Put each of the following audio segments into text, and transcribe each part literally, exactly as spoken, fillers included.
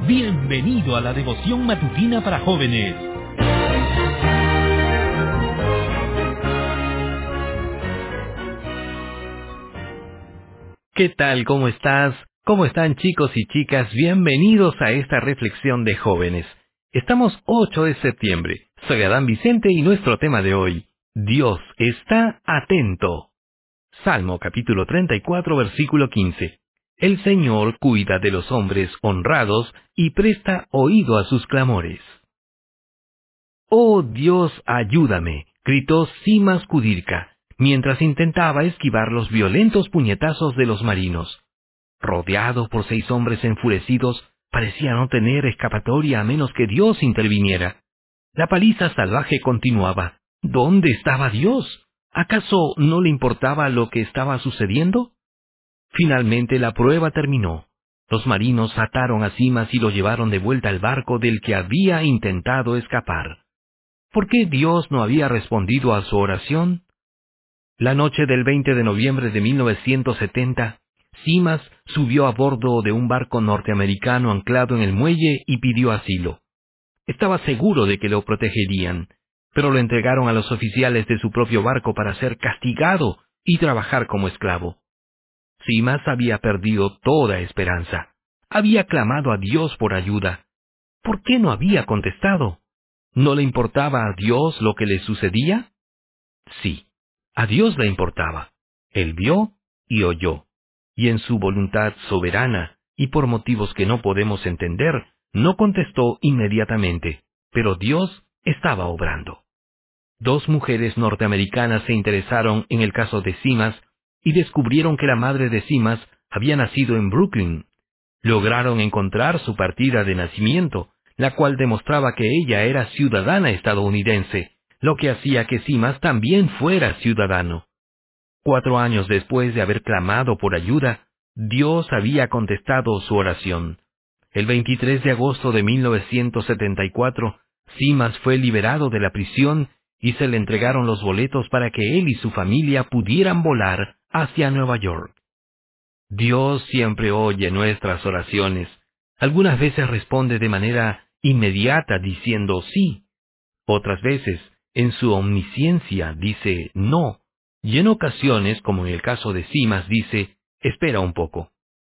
Bienvenido a la devoción matutina para jóvenes. ¿Qué tal? ¿Cómo estás? ¿Cómo están, chicos y chicas? Bienvenidos a esta reflexión de jóvenes. Estamos ocho de septiembre. Soy Adán Vicente y nuestro tema de hoy, Dios está atento. Salmo capítulo treinta y cuatro, versículo quince. El Señor cuida de los hombres honrados y presta oído a sus clamores. «Oh Dios, ayúdame», gritó Simas Kudirka, mientras intentaba esquivar los violentos puñetazos de los marinos. Rodeado por seis hombres enfurecidos, parecía no tener escapatoria a menos que Dios interviniera. La paliza salvaje continuaba. ¿Dónde estaba Dios? ¿Acaso no le importaba lo que estaba sucediendo? Finalmente la prueba terminó. Los marinos ataron a Simas y lo llevaron de vuelta al barco del que había intentado escapar. ¿Por qué Dios no había respondido a su oración? La noche del veinte de noviembre de mil novecientos setenta, Simas subió a bordo de un barco norteamericano anclado en el muelle y pidió asilo. Estaba seguro de que lo protegerían, pero lo entregaron a los oficiales de su propio barco para ser castigado y trabajar como esclavo. Simas había perdido toda esperanza. Había clamado a Dios por ayuda. ¿Por qué no había contestado? ¿No le importaba a Dios lo que le sucedía? Sí, a Dios le importaba. Él vio y oyó. Y en su voluntad soberana, y por motivos que no podemos entender, no contestó inmediatamente, pero Dios estaba obrando. Dos mujeres norteamericanas se interesaron en el caso de Simas y descubrieron que la madre de Simas había nacido en Brooklyn. Lograron encontrar su partida de nacimiento, la cual demostraba que ella era ciudadana estadounidense, lo que hacía que Simas también fuera ciudadano. Cuatro años después de haber clamado por ayuda, Dios había contestado su oración. El veintitrés de agosto de mil novecientos setenta y cuatro, Simas fue liberado de la prisión y se le entregaron los boletos para que él y su familia pudieran volar hacia Nueva York. Dios siempre oye nuestras oraciones. Algunas veces responde de manera inmediata diciendo sí. Otras veces, en su omnisciencia, dice no. Y en ocasiones, como en el caso de Simas, dice, espera un poco.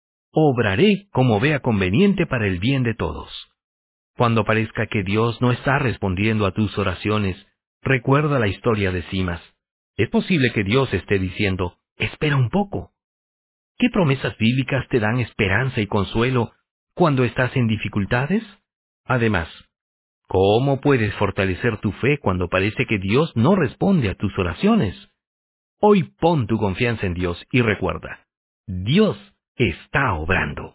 Obraré como vea conveniente para el bien de todos. Cuando parezca que Dios no está respondiendo a tus oraciones, recuerda la historia de Simas. Es posible que Dios esté diciendo, espera un poco. ¿Qué promesas bíblicas te dan esperanza y consuelo cuando estás en dificultades? Además, ¿cómo puedes fortalecer tu fe cuando parece que Dios no responde a tus oraciones? Hoy pon tu confianza en Dios y recuerda, Dios está obrando.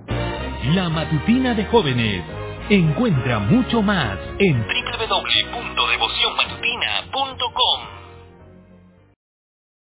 La Matutina de Jóvenes. Encuentra mucho más en doble u doble u doble u punto devoción matutina punto com.